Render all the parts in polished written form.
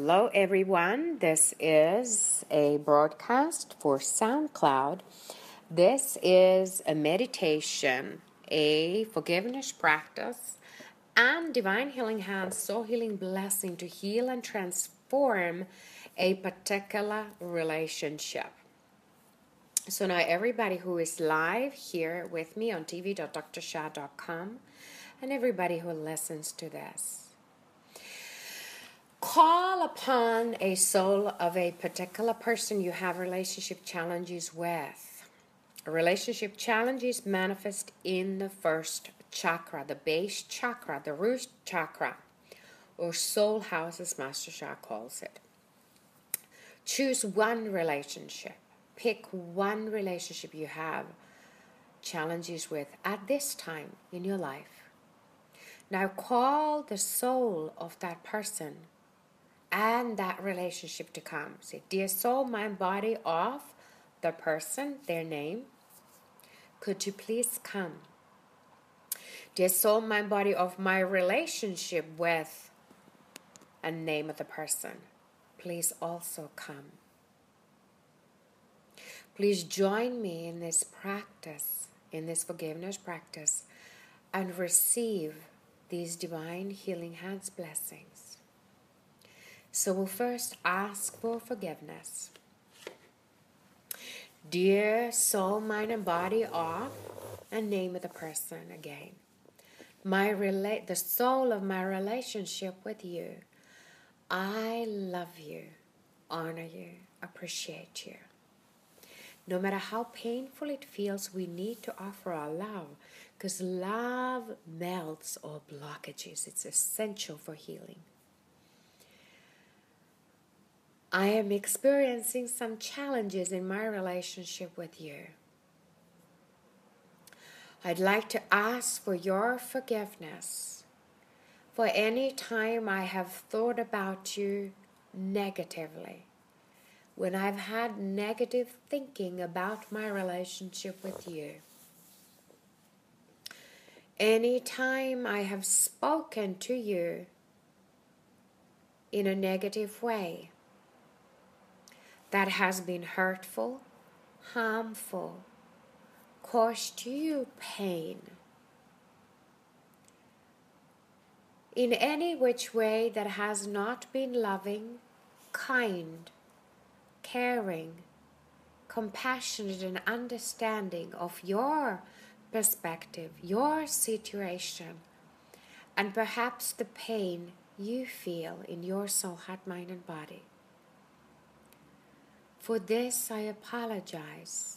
Hello, everyone. This is a broadcast for SoundCloud. This is a meditation, a forgiveness practice, and Divine Healing Hands Soul Healing Blessing to heal and transform a particular relationship. So now everybody who is live here with me on tv.drsha.com and everybody who listens to this, call upon a soul of a particular person you have relationship challenges with. Relationship challenges manifest in the first chakra, the base chakra, the root chakra, or soul house as Master Sha calls it. Choose one relationship. Pick one relationship you have challenges with at this time in your life. Now call the soul of that person and that relationship to come. Say, dear soul, mind, body of the person, their name, could you please come? Dear soul, mind, body of my relationship with a name of the person, please also come. Please join me in this practice, in this forgiveness practice, and receive these divine healing hands blessings. So we'll first ask for forgiveness. Dear soul, mind, and body of, and name of the person again. The soul of my relationship with you. I love you, honor you, appreciate you. No matter how painful it feels, we need to offer our love, because love melts all blockages. It's essential for healing. I am experiencing some challenges in my relationship with you. I'd like to ask for your forgiveness for any time I have thought about you negatively, when I've had negative thinking about my relationship with you. Any time I have spoken to you in a negative way that has been hurtful, harmful, caused you pain, in any which way that has not been loving, kind, caring, compassionate, and understanding of your perspective, your situation, and perhaps the pain you feel in your soul, heart, mind, and body. For this I apologize.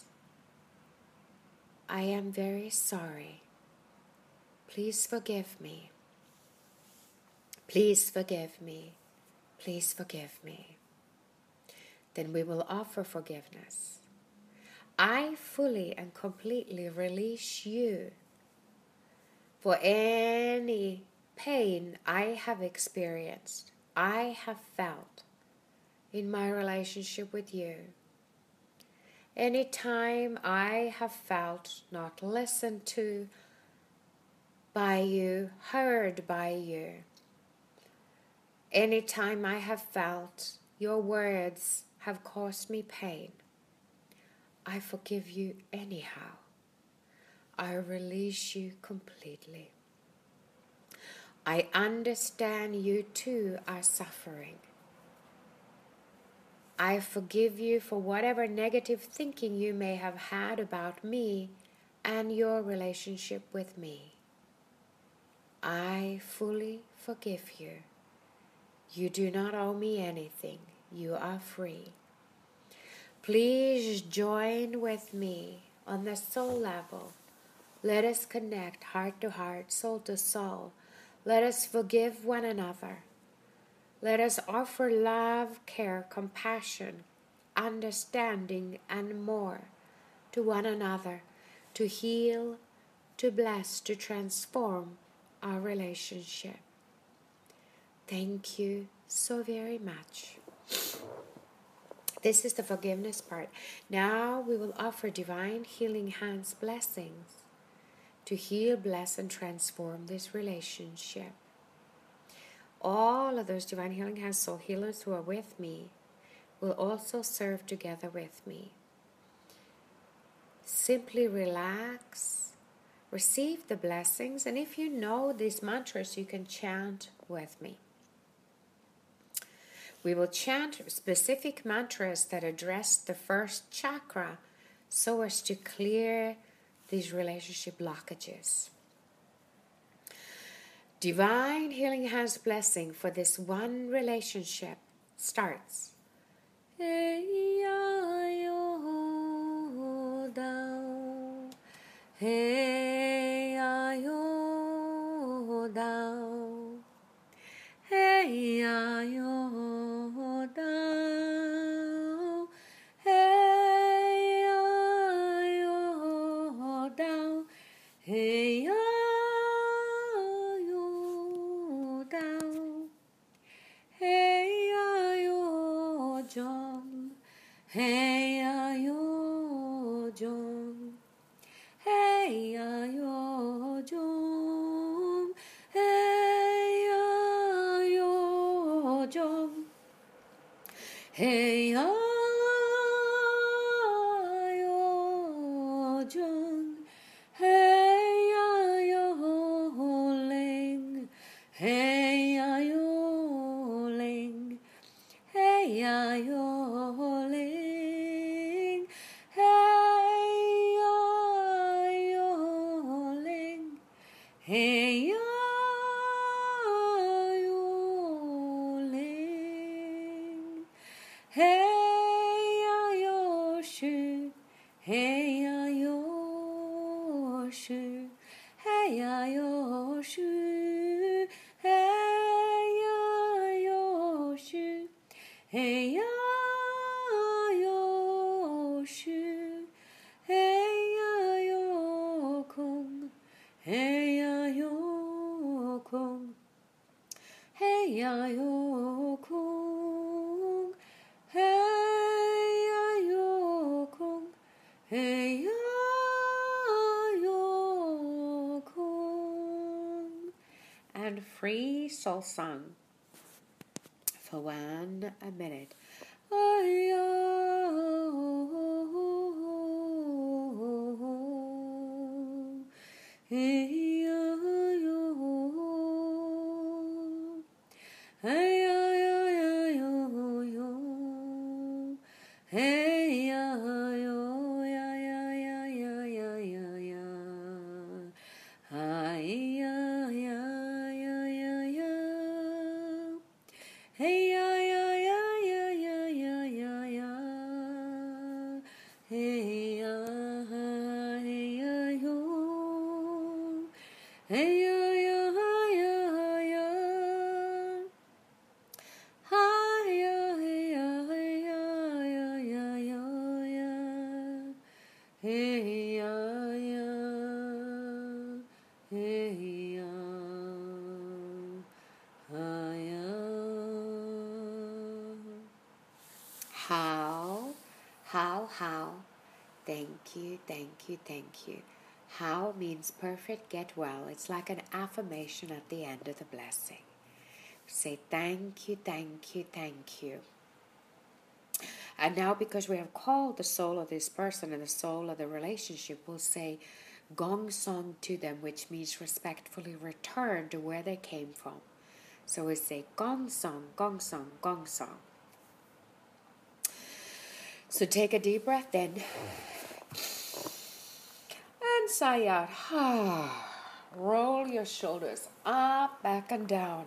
I am very sorry. Please forgive me. Please forgive me. Please forgive me. Then we will offer forgiveness. I fully and completely release you for any pain I have experienced, I have felt in my relationship with you. Any time I have felt not listened to by you, heard by you. Any time I have felt your words have caused me pain, I forgive you anyhow. I release you completely. I understand you too are suffering. I forgive you for whatever negative thinking you may have had about me and your relationship with me. I fully forgive you. You do not owe me anything. You are free. Please join with me on the soul level. Let us connect heart to heart, soul to soul. Let us forgive one another. Let us offer love, care, compassion, understanding, and more to one another to heal, to bless, to transform our relationship. Thank you so very much. This is the forgiveness part. Now we will offer divine healing hands blessings to heal, bless, and transform this relationship. all of those Divine Healing Hands soul healers who are with me will also serve together with me. Simply relax, receive the blessings, and if you know these mantras, you can chant with me. We will chant specific mantras that address the first chakra so as to clear these relationship blockages. Divine Healing Hands blessing for this one relationship starts. Hey, yo, down. Hey, yo, down. Hey, yo, down. Hey, yo, down. Hey, yo, down. Hey, yo, John. Hey, yo, John. Hey, yo, John. Hey, yo, John. Hey, yo, John. Hey, yo, Ling. Hey, yo, Ling. Hey, yo, Ling. Hey, yo, Ling. Hey, yo, Ling. Hey, yo, Shu. Hey, yo, Shu. Hey, yo, Shu. Hey, yo, Shu. Hey, yo, Shu. Hey, yo, Kung. Hey, yo, Kung. Hey, yo, Kung. Hey, yo, Kung. Hey, yo, Kung. And free soul song for 1 minute. Hey, ya, ya, ya, ya, ya, ya, ya, ya. Hey, ya, hey, ya, yo. Hey, ya, ya, ya, ya. Hi, ya, hey, ya, hey, ya, ya, ya, ya, ya. Hey, ya, ya. Hey, ya. How. Thank you, thank you, thank you. How means perfect, get well. It's like an affirmation at the end of the blessing. Say thank you, thank you, thank you. And now, because we have called the soul of this person and the soul of the relationship, we'll say gong song to them, which means respectfully return to where they came from. So we say gong song, gong song, gong song. So take a deep breath in and sigh out. Roll your shoulders up, back, and down.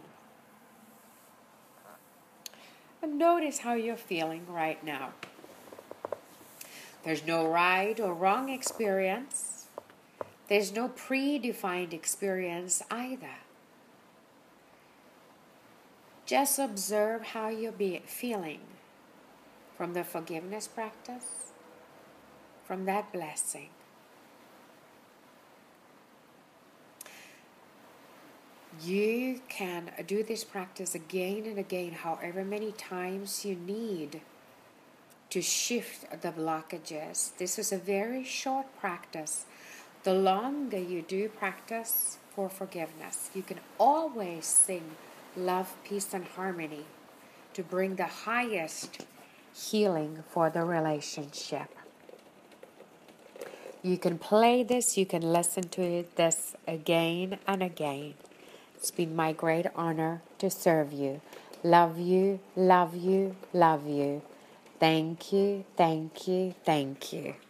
And notice how you're feeling right now. There's no right or wrong experience. There's no predefined experience either. Just observe how you're feeling from the forgiveness practice, from that blessing. You can do this practice again and again, however many times you need to shift the blockages. This is a very short practice. The longer you do practice for forgiveness, you can always sing love, peace, and harmony to bring the highest healing for the relationship. You can play this, you can listen to this again and again. It's been my great honor to serve you. Love you, love you, love you. Thank you, thank you, thank you.